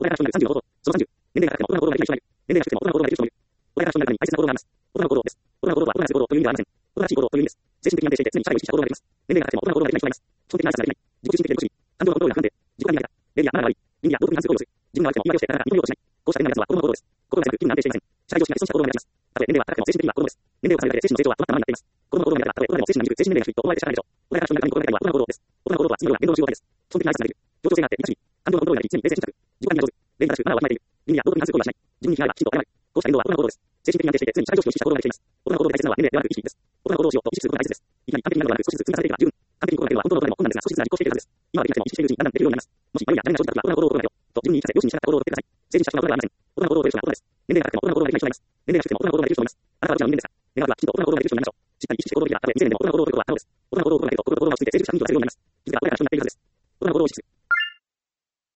大人が30の行動。その30、年齢が高くても大人の行動ができる人がいる。年齢が低くても大人の行動ができる人もいる。大人が人の中に大切な行動があります。大人の行動です。大人の行動は大人らしい行動という意味ではありません。大人らしい行動という意味です。精神的に安定していて常に最後を意識した行動ができます。年齢が高くても大人の行動ができる人がいます。基本的な挨拶ができない。自己中心的で独身。感情のコントロールが不安定。自己管理が苦手。礼儀やマナーが悪い。倫理や道徳に反する行為をする。自分が悪くても言い訳をしてなかなか認めようとしない。こうした変なやつは子供の行動です。心が強く気分が安定していません。社会常識が依存した行動が目立ちます。たとえ年齢は高くても精神的には子供です。年齢を重ねるだけで精神の成長は止まったままになっています。子供の行動が苦手だたとえ大人でも精神が未熟、精神年齢が低いと思われてしまうでしょう。大人が人の中に心が痛いのは大人の行動です。大人の行動とは次のような言動の集合体です。基本的な挨拶ができる。協調性があって、優しい。感情のコントロールができ、常に冷静に自己管理が上手。礼儀が正しく、マナーをわきまえている。倫理や道徳に反する行為はしない。自分に気があればきちんと謝る。こうした言動は大人の行動です。精神的に安定していて、常に社会常識を意識した行動ができています。大人の行動で大切なのは年齢ではなく意識です。大人の行動をしようと意識することが大切です。いきなり完璧になるのではなく、少しずつ積み重ねていけば十分。完璧に心がけるのは本当のことでも困難ですが、少しずつ実行していけるはずです。今はできなくても意識しているうちにだんだんできるようになります。もし迷いや悩みが生じたときは、大人の行動を心がけよう。と自分に言い聞かせ、両親に従った行動をとってください。成人した人は大人ではありません。大人の行動を得る人は大人です。年齢が高くても大人の行動ができない人がいます。年齢が低くても大人の行動ができる人もいます。あなたはどちらの人間ですか。願わくはきちんと大人の行動ができる人になりましょう。しっかり意識して行動できれば、たとえ未成年でも大人の行動を取ることは可能です。大人の行動を心がけると心と心が落ち着いて成熟した人にはそれを読みます。気づか大人が一緒になっているはずです。大人の行動を意識する。